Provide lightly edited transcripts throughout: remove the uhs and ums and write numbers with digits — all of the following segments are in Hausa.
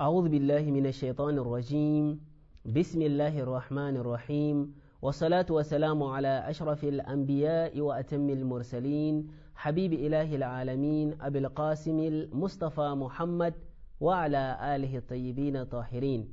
أعوذ بالله من الشيطان الرجيم بسم الله الرحمن الرحيم والصلاة والسلام على أشرف الأنبياء وأتم المرسلين حبيب إله العالمين أبي القاسم المصطفى محمد وعلى آله الطيبين الطاهرين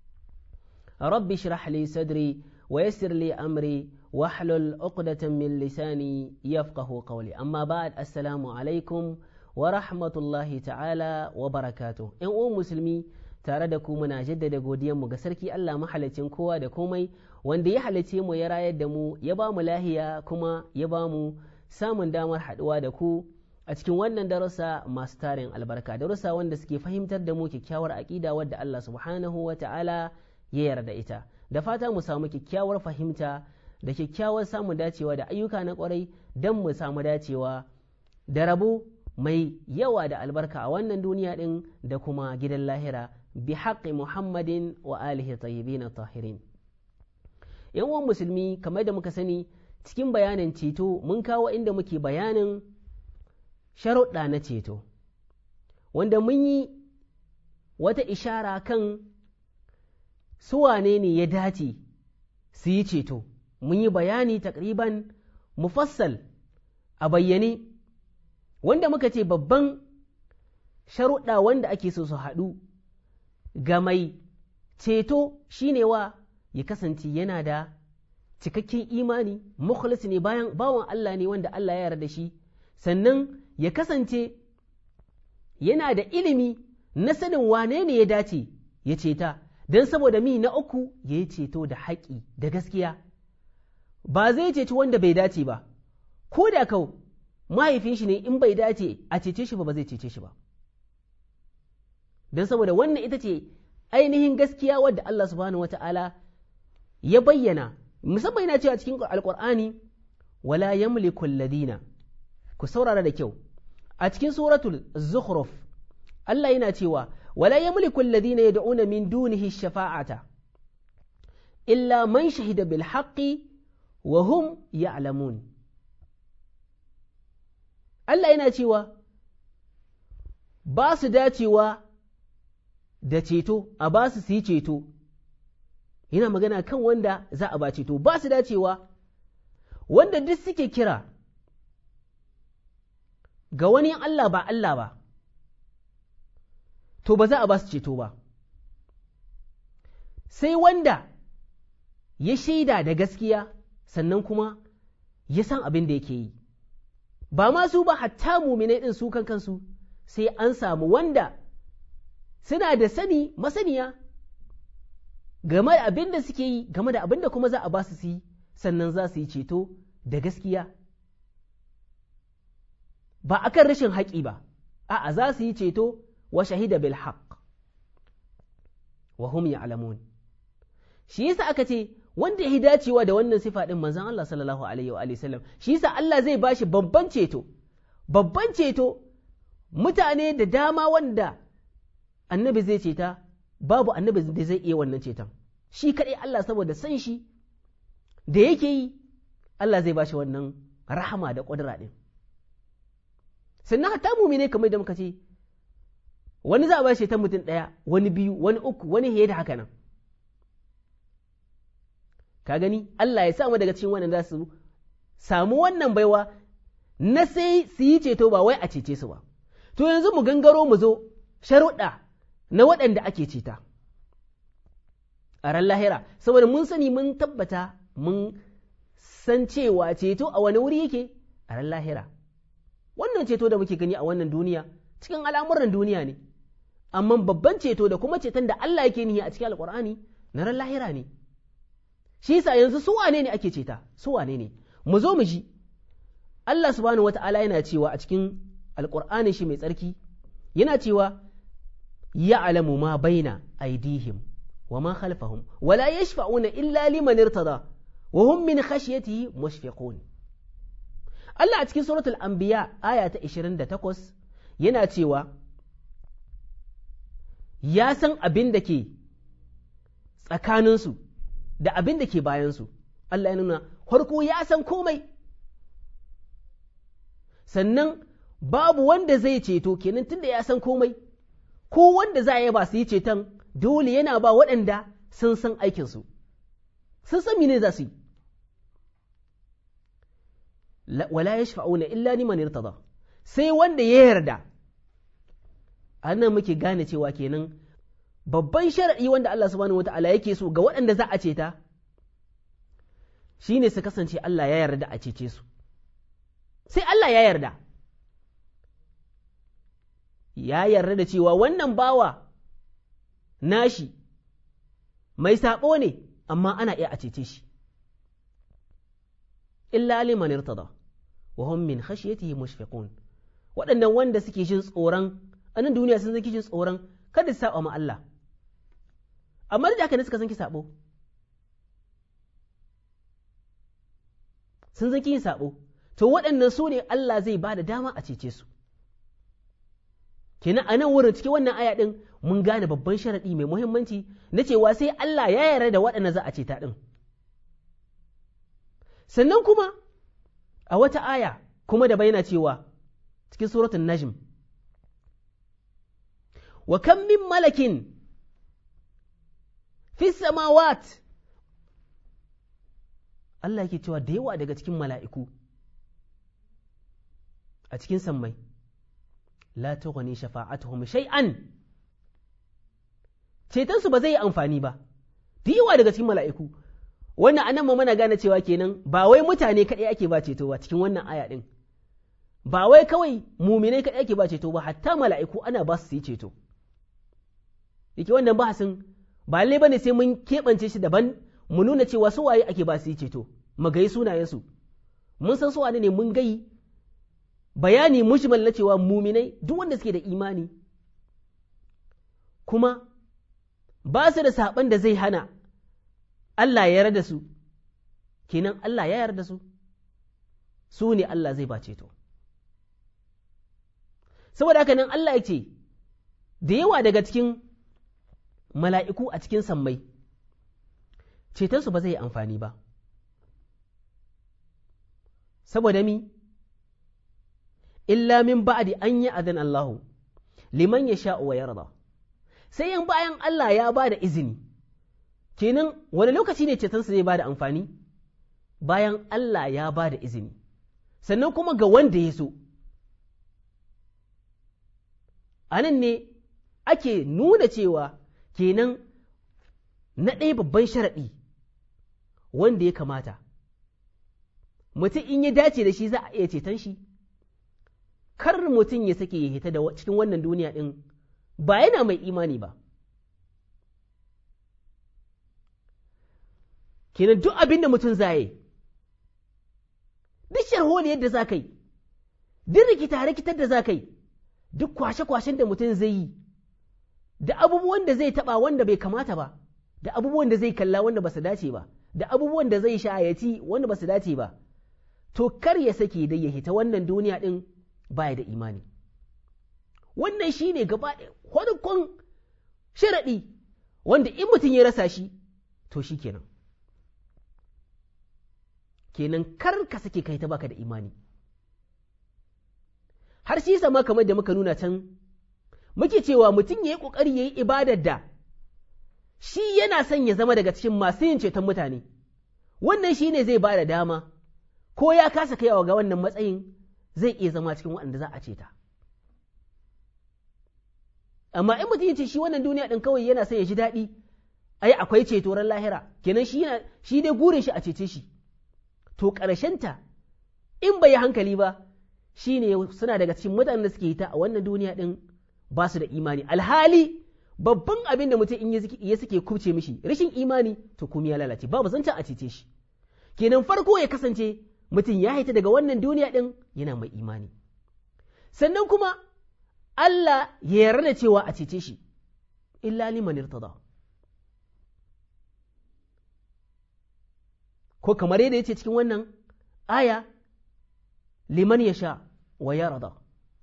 رب اشرح لي صدري ويسر لي أمري واحلل عقدة من لساني يفقه قولي أما بعد السلام عليكم wa rahmatullahi ta'ala wa barakatu. ‘Yan uwan musulmi tare da ku muna jaddada godiyanmu ga sarki Allah mahalicin kowa da komai wanda ya halice mu ya rayar da mu ya ba mu lahiya kuma ya ba mu samun damar haɗuwa da ku a cikin wannan darussa masu tarin albarka, darussa wanda suke fahimtar da mu kyakkyawar aƙida wadda Allah subhanahu wa ta'ala ya yarda ita. Da fata mu samu kyakkyawar fahimta da kyakkyawar samun dacewa da ayyuka na ƙwarai don mu samu dacewa da rabo mai yawa da albarka a wannan duniya ɗin da kuma gidan lahira bi haƙƙi Muhammadin wa alihi tayyibin tahirin. Yan uwan musulmi, kamar da muka sani cikin bayanin ceto mun kawo inda muke bayanin sharuɗa na ceto, wanda mun yi wata ishara kan su wane ne ya dace su yi ceto. Mun yi bayani takriban mufassal a bayyane, wanda muka ce babban sharuɗa wanda ake so su haɗu ga mai ceto shine wa ya kasance yana da cikakken imani, mukhlis ne, bawan Allah ne wanda Allah ya yarda da shi, sannan ya kasance yana da ilimi na sanin wane ne ya dace ya ceta, don saboda mi na uku ya yi ceto da haƙi da gaskiya, ba zai ceci wanda bai dace ba, ko da kau mahaifin shi ne in bai dace a cece shi ba zai cece shi ba, don saboda wannan ita ce ainihin gaskiya wadda Allah subhanahu wata'ala ya bayyana, musamman yana cewa cikin alƙur'ani wala yamliku alladhina, ku saurara da kyau, a cikin suratul zukhruf Allah yana cewa wala yamliku alladhina yad'una min dunihi shafa'ata illa man shahida bil haqqi wa hum ya'lamun. Allah yana cewa ba su dacewa da ceto, a ba su yi ceto, yana magana kan wanda za a ba ceto, ba su dacewa wanda duk suke kira ga wani Allah ba Allah ba, to ba za a ba su ceto ba, sai wanda ya shaida da gaskiya sannan kuma ya san abin da yake yi. Ba ma su ba, hatta muminai ɗin su kan kansu sai an samu wanda suna da masaniya game da abin da suke yi, game da abin da kuma za a ba su yi, sannan za su yi ceto da gaskiya, ba akan rashin haƙi ba, a'a za su yi ceto wa shahida bil haqq wa hum ya'lamun. Shi yasa aka ce wanda ya dacewa da wannan sifa ɗin manzon Allah sallallahu alaihi wa sallam, shi yasa Allah zai bashi babban ceto, mutane da dama wanda annabi zai ceta, babu annabi da zai iya wannan ceton, shi kaɗai Allah saboda san shi da yake yi, Allah zai bashi wannan rahama da ƙudura ɗin. Sannan hatta mumine kamar da muka ce, wani za a bashi ceton mutum ɗaya, wani biyu, wani uku, wani fiye da haka nan. Ka gani Allah ya samu daga cikin wannan za su samu wannan baiwa na sai su yi ceto, ba wai a cece su ba. To yanzu mu gangaro mu zo sharuɗa na waɗanda ake ceta a ran lahira, saboda mun sani mun tabbata mun san cewa ceto a wani wuri yake a ran lahira. Wannan ceto da muke gani a wannan duniya cikin al'amuran duniya ne, amma babban ceto da kuma ceton da Allah yake nihi a cikin alƙur'ani na ran lahira ne. Shi yasa yanzu su wane ne ake ceta, su wane ne? Mu zo mu ji Allah subhanahu wata'ala yana cewa a cikin alƙur'ani shi mai tsarki, yana cewa ya'lamu ma baina aydihim wa ma khalfahum wa la yashfa'una illa liman irtada wa hum min khashyatihi mushfiqun. Allah a cikin suratul anbiya aya ta 28 yana cewa ya san abin da ke tsakaninsu da abin da ke bayansu. Allah ya nuna farko ya san komai, sannan babu wanda zai ceto, kenan tunda ya san komai ko wanda za a yi ba su yi ceton dole yana ba waɗanda sun san aikinsu, sun san mene za su yi. Wala ya shafa'una illa liman irtada, sai wanda ya yarda. A nan muke gane cewa kenan babban sharaɗi wanda Allah subhanahu wata'ala yake so ga waɗanda za a ceta shine su kasance Allah ya yarda a cece su. Sai Allah ya yarda da cewa wannan bawa nashi mai saɓo ne, amma ana iya a cece shi. Illa liman irtada wa hum min khashyatihi mushfiqun, waɗannan wanda suke jin tsoron a nan duniya sun zaki jin tsoron kada su saba ma Allah, amma da haka ne suka san ki sabo, sun zaki yin sabo, to waɗannan su ne Allah zai ba da dama a cece su. Kenan a nan wurin cikin wannan aya ɗin mun gane babban sharaɗi mai muhimmanci na cewa sai Allah ya yarda da waɗanda za a ceta ɗin. Sannan kuma a wata aya kuma da bayyana cewa cikin suratul Najm, wa kam min malakin fi samawat, Allah yake cewa da yawa daga cikin mala'iku a cikin sammai, la tughni shafa'atuhum shay'an, cetonsu ba zai yi amfani ba. Da yawa daga cikin mala'iku, wannan anan ma mana gane cewa kenan ba wai mutane kaɗai ake ba ceto ba cikin wannan aya ɗin, ba wai kawai muminai kaɗai ake ba ceto ba, hatta mala'iku ana ba su yi ceto. Yake wannan bahasin ba lalle bane sai mun keɓance shi daban mu nuna cewa su waye ake ba su yi ceto, mu gayi sunayensu, mun san su wane ne, mun gayi bayani mujmal na cewa muminai duk wanda suke da imani kuma ba su da saɓan da zai hana Allah ya yarda su, kenan Allah ya yarda su, su ne Allah zai ba ceto. Saboda haka nan Allah ya ce da yawa daga cikin mala'iku a cikin sammai cetonsu ba zai yi amfani ba, saboda mi illa min ba'di an yi adhan Allahu liman ya sha'u wa yarda, sai yan bayan Allah ya ba da izini. Kenan wani lokaci ne cetonsu zai ba da amfani? Bayan Allah ya ba da izini, sannan kuma ga wanda ya so. A nan ne ake nuna cewa kenan na ɗaya babban sharaɗi wanda ya kamata mutum in ya dace da shi za a iya ceton shi, kar mutum ya sake ya hita da cikin wannan duniya ɗin ba yana mai imani ba. Kenan duk abin da mutum za yi, duk sharholi yadda za ka yi, duk rikitar da za ka yi, duk kwashe-kwashen da mutum zai yi, da abubuwan da zai taɓa wanda bai kamata ba, da abubuwan da zai kalla wanda ba su dace ba, da abubuwan da zai sha'ayaci wanda ba su dace ba, to kar ya sake da ya hita wannan duniya ɗin baya da imani. Wannan shi ne gaba farkon sharaɗi wanda in mutum ya rasa shi, to shi kenan. Kenan kar ka sake kai ta baka da imani. Har shi sama kamar da muka nuna can, muke cewa mutum ya yi ƙoƙari ya yi ibadar da shi yana son ya zama daga cikin masu yin ceton mutane, wannan shi ne zai ba da dama, ko ya kasa kaiwa ga wannan matsayin zai iya zama cikin waɗanda za a ceta. Amma in mutum ya ce shi wannan duniya ɗin kawai yana son ya ji daɗi, ai akwai ceto ran lahira, kenan shi dai gurin shi a cece shi, to ƙarshenta in bai yi hankali ba shi ne suna daga cikin mutanen da suke yi ta a wannan duniya ɗin ba su da imani. Alhali babban abin da mutum in ya suke kubce mishi rashin imani, to kuma ya lalace, babu zancen a cece shi. Kenan farko ya kasance mutum ya haita daga wannan duniya ɗin yana mai imani, sannan kuma Allah ya yarda da cewa a cece shi, illa liman irtada. Ko kamar yadda ya ce cikin wannan aya, liman ya sha wa yarda,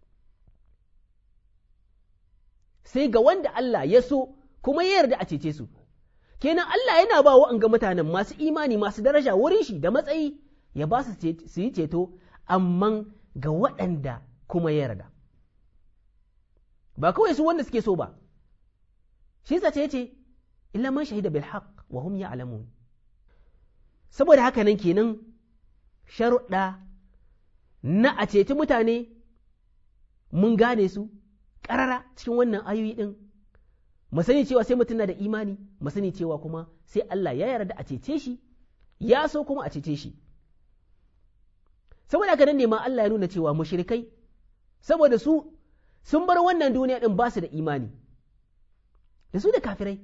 sai ga wanda Allah ya so kuma ya yarda a cece su. Kenan Allah yana ba wa'anga mutanen masu imani masu daraja wurin shi da matsayi, ya ba su yi ceto, amma ga waɗanda kuma ya yarda. ba kawai su wanda suke so ba. Shi yasa ce yace illa man shahida bil haqq wa hum ya'lamun. Saboda haka nan kenan sharuɗa na a ceci mutane mun gane su ƙarara cikin wannan ayoyi ɗin. Mu sani cewa sai mutum na da imani, mu sani cewa kuma sai Allah ya yarda a cece shi, ya so kuma a cece shi. Saboda haka nan ne ma Allah ya nuna cewa mushrikai saboda su sun bar wannan duniya ɗin ba su da imani, da su da kafirai.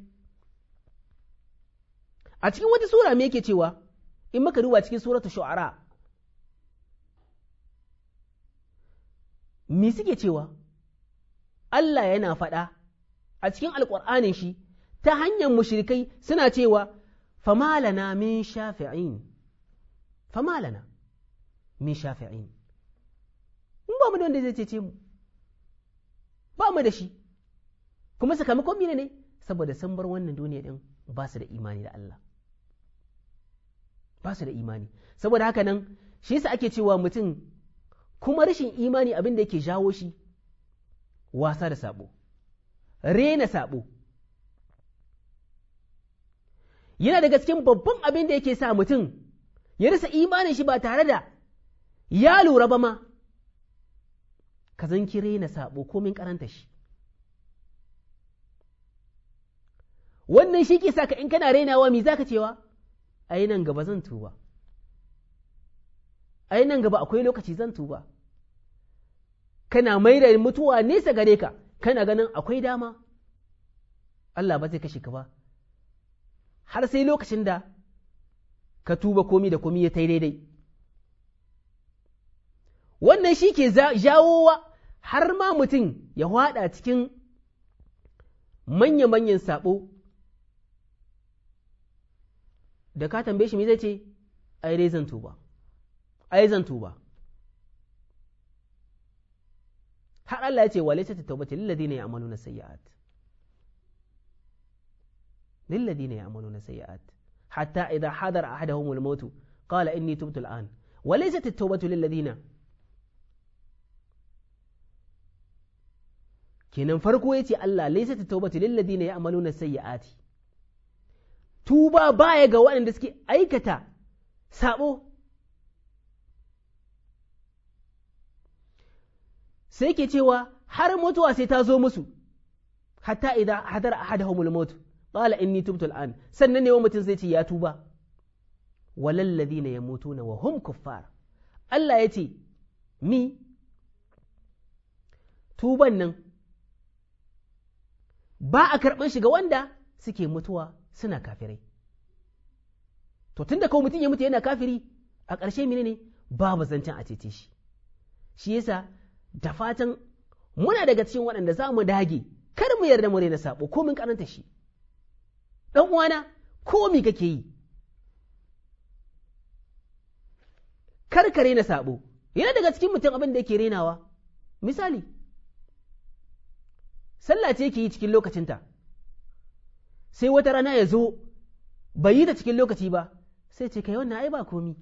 A cikin wata sura me yake cewa in muka duba cikin suratul shu'ara me suke cewa Allah yana faɗa a cikin alƙur'anin shi ta hanyar mushrikai suna cewa famalana min shafi'in, famalana min shafi'in, in ba mu da wanda zai cece mu, ba mu da shi. Kuma sakamakon mene ne? Saboda sun bar wannan duniya din ba su da imani da Allah, ba su da imani. Saboda haka nan shi yasa ake cewa mutum kuma rashin imani abin da yake jawo shi wasa da sabo, rena sabo. Yana daga cikin babban abin da yake sa mutum ya rasa imanin shi ba tare da ya lura ba ma, ka zanki rena sabo komin karanta shi. Wannan shi ke sa ka in kana renawa mi za ka cewa ai nan gaba zan tuba, ai nan gaba akwai lokaci zan tuba. Kana mai da mutuwa nesa gare ka, kana ganin akwai dama Allah ba zai kashe ka ba har sai lokacin da ka tuba komi da komi ya tai daidai. Wannan shi ke jawowa har ma mutum ya hwada cikin manya-manyan sabo da ka tambaye shi me zai ce ai dai zan tuba, ai zan tuba. har Allah ya ce wa laysa at-tawbatu lil ladina ya'maluna sayyi'at, lil ladina ya'maluna sayyi'at hatta idha hadara ahaduhum al-maut qala inni tubtu al-an wa laysa at-tawbatu lil ladina. kenan farko yace Allah laysa at-tawbatu lil ladina ya'maluna sayyi'ati, tuba baya ga waɗanda suke aikata sabo. Sai ke cewa har mutuwa sai ta zo musu, hatta idan hadar ahadahumul maut qala inni tubtu al'an, sannan ne wa mutum zai ce ya tuba. walal ladina yamutuna wa hum kuffar. Allah ya ce mi tuban nan ba a karɓar shi ga wanda suke mutuwa suna kafirai. To tunda kawai mutum ya mutu yana kafiri, a ƙarshe menene babu zancen a cece shi. Shi yasa da fatan muna daga cikin waɗanda za mu dage kar mu yarda mu raina sabo ko mun karanta shi. Dan uwana ko mi kake yi kar ka raina sabo. Yana daga cikin mutum abin da yake rainawa, misali sallah ce yake yi cikin lokacinta, sai wata rana ya zo bai yi ta cikin lokaci ba, sai ce kai wannan ai ba komi,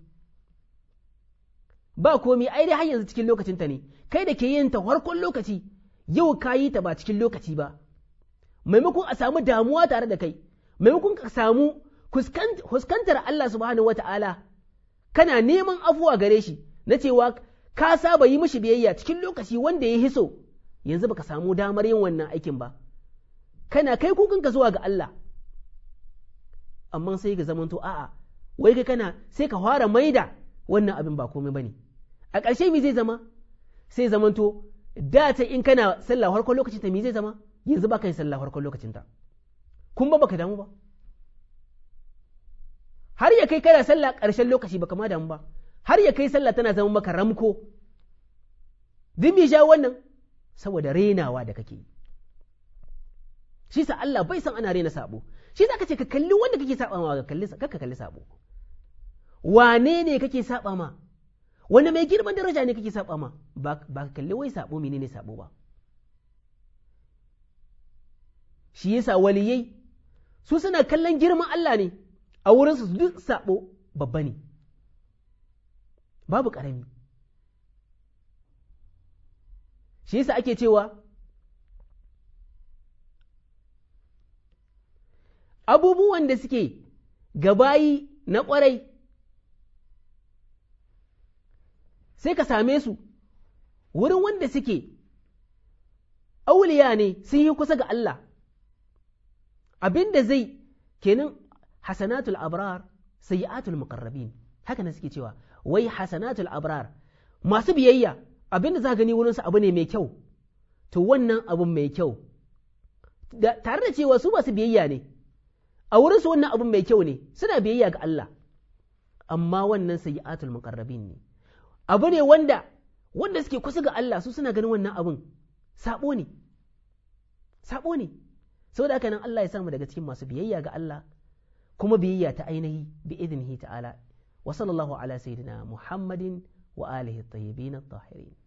ba komi, ai dai har yanzu cikin lokacinta ne. Kai da ke yin ta farkon lokaci yau ka yi ta ba cikin lokaci ba, maimakon a samu damuwa tare da kai, maimakon ka samu huskantar Allah subhanahu wata'ala kana neman afuwa gare shi na cewa ka saba yi mishi biyayya cikin lokaci wanda ya hiso, yanzu baka samu damar yin wannan aikin ba, kana kai kukanka zuwa ga Allah, amma sai ka zamanto a'a wai kai kana sai ka fara maida wannan abin ba komai bane. A ƙarshe me zai zama? Sai zamanto da ta in kana sallah farkon lokacin ta me zai zama? Yanzu ba kai sallah farkon lokacin ta, kun ba baka damu ba, har ya kai kana sallah ƙarshen lokaci baka ma damu ba, har ya kai sallah tana zama maka ramko. Duk me jawo wannan? Saboda renawa da kake yi. Shi sa Allah bai san ana rena sabo. Shi za ka ce ka kalli wanda kake saba ma, ka kalli sabo. Wane ne kake saba ma? Wanda mai girman daraja ne kake saba ma? Ba ka kalli wai sabo menene sabo ba. Shi yasa waliyai su suna kallon girman Allah ne, a wurinsu duk sabo babba ne, babu ƙarami. Shi yasa ake cewa abubuwan da suke gabayi na ƙwarai sai ka same su wurin wanda suke auliya ne sun yi kusa ga Allah, abinda zai kenan hasanatul abrar sayyi'atul muqarrabin, haka ne suke cewa wai hasanatul abrar masu biyayya abinda za gani wurinsu abu ne mai kyau, to wannan abun mai kyau tare da cewa su masu biyayya ne a wurinsu wannan abun mai kyau ne, suna biyayya ga Allah, amma wannan sayyi'atul muqarrabin ne, abu ne wanda suke kusa ga Allah su suna ganin wannan abun sabo ne saboda haka nan Allah ya samu daga cikin masu biyayya ga Allah kuma biyayya ta ainihi bi idnihi ta'ala wa sallallahu ala sayyidina Muhammadin wa alihi at-tayyibin at-tahirin.